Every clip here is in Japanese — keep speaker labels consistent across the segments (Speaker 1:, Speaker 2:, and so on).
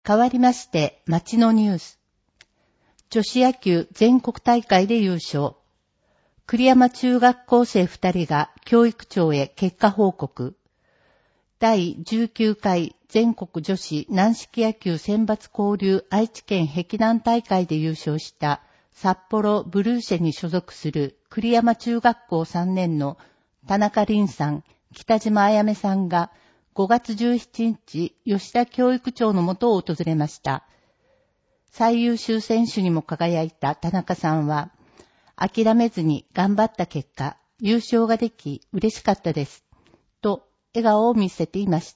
Speaker 1: 変わりまして、町のニュース。女子野球全国大会で優勝。栗山中学校生2人が教育長へ結果報告。第19回全国女子軟式野球選抜交流愛知県碧南大会で優勝した札幌ブルーシェに所属する栗山中学校3年の田中凛さん、北島あやめさんが5月17日、吉田教育長のもとを訪れました。最優秀選手にも輝いた田中さんは、諦めずに頑張った結果、優勝ができ嬉しかったです。と、笑顔を見せていました。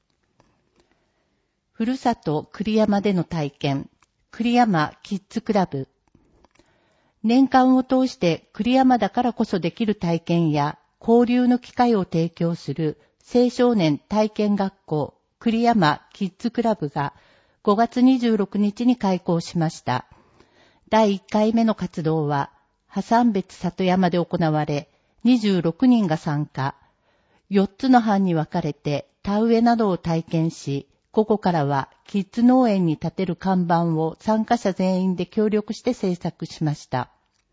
Speaker 1: ふるさと栗山での体験、栗山キッズクラブ。年間を通して栗山だからこそできる体験や交流の機会を提供する青少年体験学校栗山キッズクラブが5月26日に開校しました。第1回目の活動は破産別里山で行われ、26人が参加。4つの班に分かれて田植えなどを体験し、午後からはキッズ農園に立てる看板を参加者全員で協力して制作しました。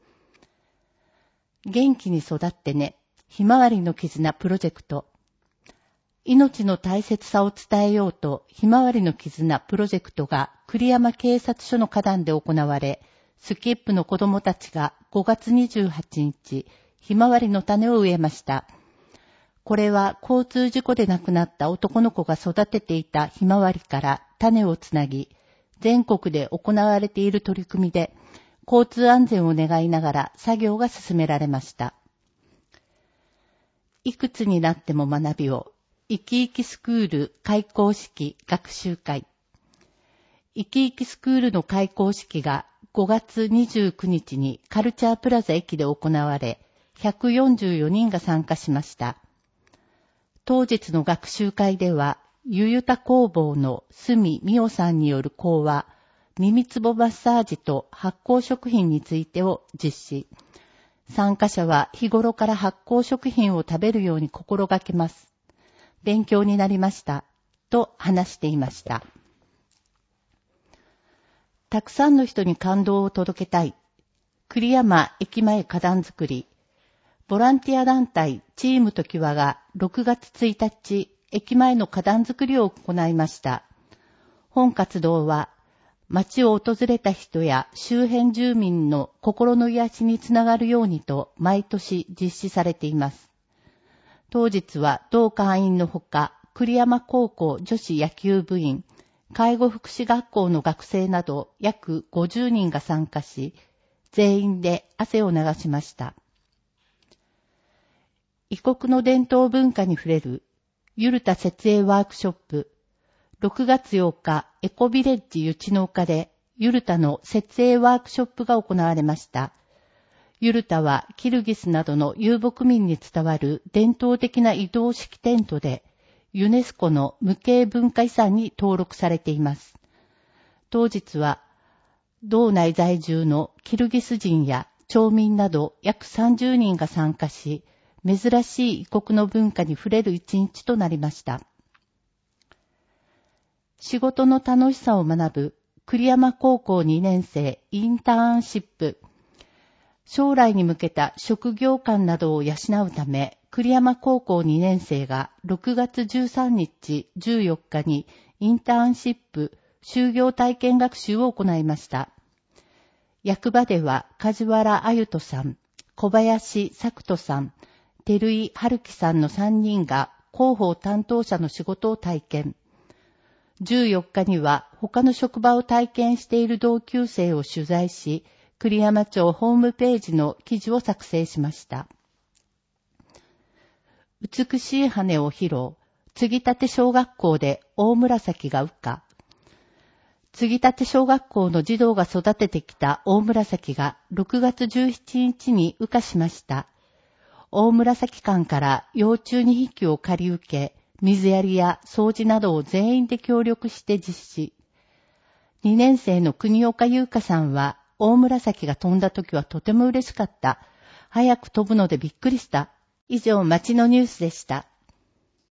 Speaker 1: 元気に育ってね、ひまわりの絆プロジェクト。命の大切さを伝えようと、ひまわりの絆プロジェクトが栗山警察署の花壇で行われ、スキップの子供たちが5月28日、ひまわりの種を植えました。これは交通事故で亡くなった男の子が育てていたひまわりから種をつなぎ、全国で行われている取り組みで、交通安全を願いながら作業が進められました。いくつになっても学びを、生き生きスクール開校式学習会。生き生きスクールの開校式が5月29日にカルチャープラザ駅で行われ、144人が参加しました。当日の学習会では、ゆゆた工房の住美代さんによる講話、耳つぼマッサージと発酵食品についてを実施。参加者は日頃から発酵食品を食べるように心がけます。勉強になりました。と話していました。たくさんの人に感動を届けたい。栗山駅前花壇作り。ボランティア団体チームときわが6月1日、駅前の花壇作りを行いました。本活動は、町を訪れた人や周辺住民の心の癒しにつながるようにと毎年実施されています。当日は同会員のほか、栗山高校女子野球部員、介護福祉学校の学生など約50人が参加し、全員で汗を流しました。異国の伝統文化に触れる、ゆるた設営ワークショップ。6月8日、エコビレッジゆちの丘で、ゆるたの設営ワークショップが行われました。ゆるたはキルギスなどの遊牧民に伝わる伝統的な移動式テントで、ユネスコの無形文化遺産に登録されています。当日は、道内在住のキルギス人や町民など約30人が参加し、珍しい異国の文化に触れる一日となりました。仕事の楽しさを学ぶ栗山高校2年生インターンシップ。将来に向けた職業観などを養うため、栗山高校2年生が6月13日、14日にインターンシップ就業体験学習を行いました。役場では梶原あゆとさん、小林作人さん、照井春樹さんの3人が広報担当者の仕事を体験。14日には他の職場を体験している同級生を取材し、栗山町ホームページの記事を作成しました。美しい羽を披露、継ぎ立て小学校で大紫が羽化。継ぎ立て小学校の児童が育ててきた大紫が6月17日に羽化しました。大紫館から幼虫2匹を借り受け、水やりや掃除などを全員で協力して実施。2年生の国岡優香さんは、大紫が飛んだ時はとても嬉しかった。早く飛ぶのでびっくりした。以上、町のニュースでした。